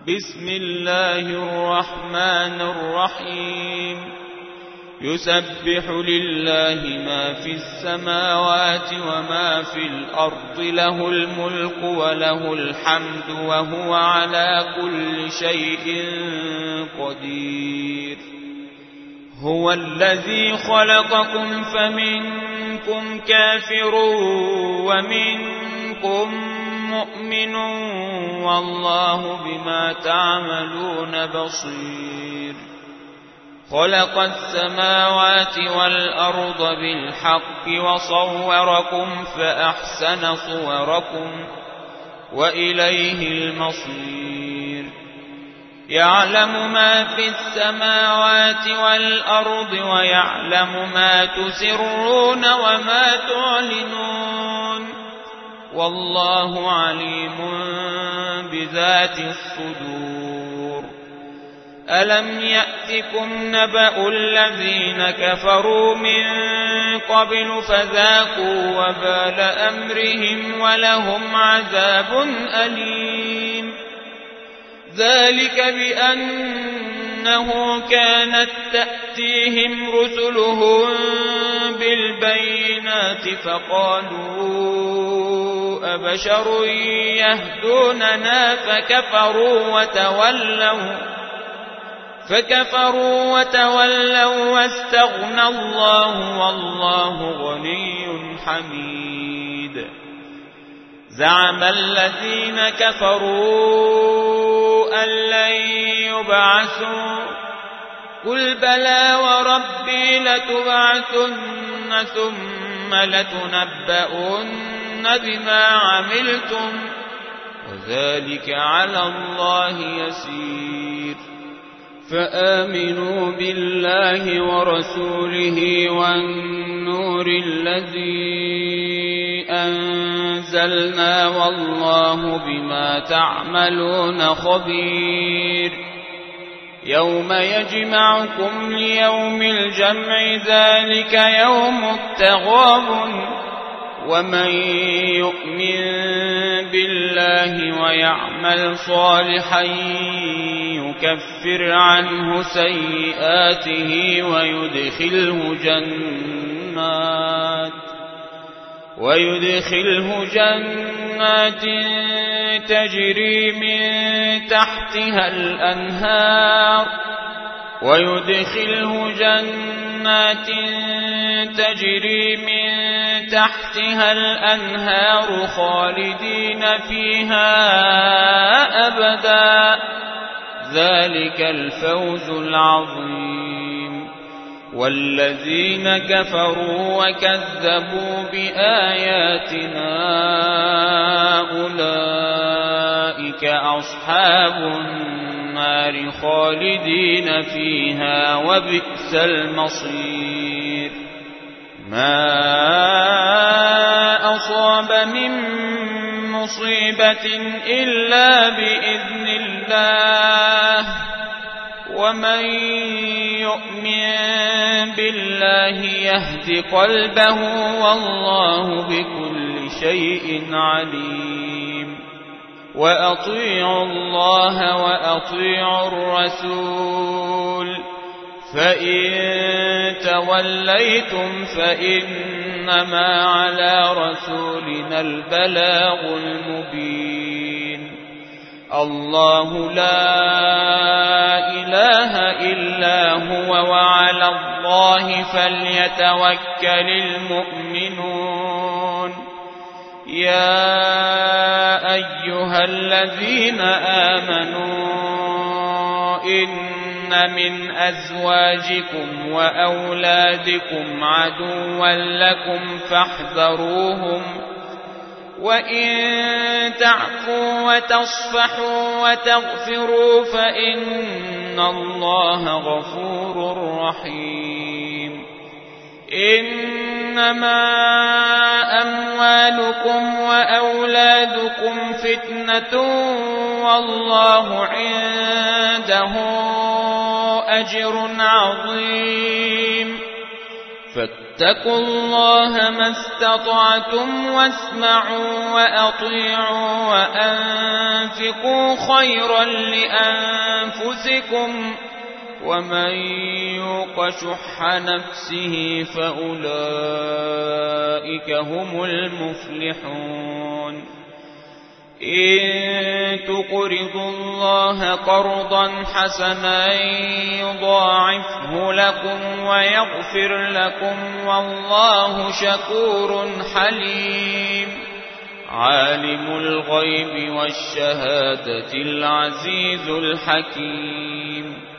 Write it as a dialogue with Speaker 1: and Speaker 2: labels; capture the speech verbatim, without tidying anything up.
Speaker 1: بسم الله الرحمن الرحيم يسبح لله ما في السماوات وما في الأرض له الملك وله الحمد وهو على كل شيء قدير هو الذي خلقكم فمنكم كافر ومنكم مؤمن والله بما تعملون بصير خلق السماوات والأرض بالحق وصوركم فأحسن صوركم وإليه المصير يعلم ما في السماوات والأرض ويعلم ما تسرون وما تعلنون والله عليم بذات الصدور ألم يأتكم نبأ الذين كفروا من قبل فذاقوا وبال أمرهم ولهم عذاب أليم ذلك بأنه كانت تأتيهم رسلهم بالبينات فقالوا أبشر يهدوننا فكفروا وتولوا فكفروا وتولوا واستغنى الله والله غني حميد زعم الذين كفروا أن لن يبعثوا قل بلى وربي لتبعثن ثم لتنبؤن بما عملتم وذلك على الله يسير فآمنوا بالله ورسوله والنور الذي أنزلنا والله بما تعملون خبير يوم يجمعكم ليوم الجمع ذلك يوم التغابن ومن يؤمن بالله ويعمل صالحا يكفر عنه سيئاته ويدخله جنات ويدخله جنات تجري من تحتها الأنهار ويدخله جنات تجري من تحتها الأنهار خالدين فيها أبدا ذلك الفوز العظيم والذين كفروا وكذبوا بآياتنا أولئك أصحاب النار خالدين فيها وبئس المصير ما أصاب من مصيبة إلا بإذن الله ومن يؤمن بالله يهد قلبه والله بكل شيء عليم وأطيعوا الله وأطيعوا الرسول فإن توليتم فإنما على رسولنا البلاغ المبين الله لا إله إلا هو وعلى الله فليتوكل المؤمنون يا أيها الذين آمنوا إن من أزواجكم وأولادكم عدوا لكم فاحذروهم وإن تعفوا وتصفحوا وتغفروا فإن الله غفور رحيم إنما أموالكم وأولادكم فتنة والله عنده أجر عظيم فاتقوا الله ما استطعتم واسمعوا وأطيعوا وأنفقوا خيرا لأنفسكم ومن يوق شح نفسه فأولئك هم المفلحون إن تقرضوا الله قرضا حسنا يضاعفه لكم ويغفر لكم والله شكور حليم عالم الغيب والشهادة العزيز الحكيم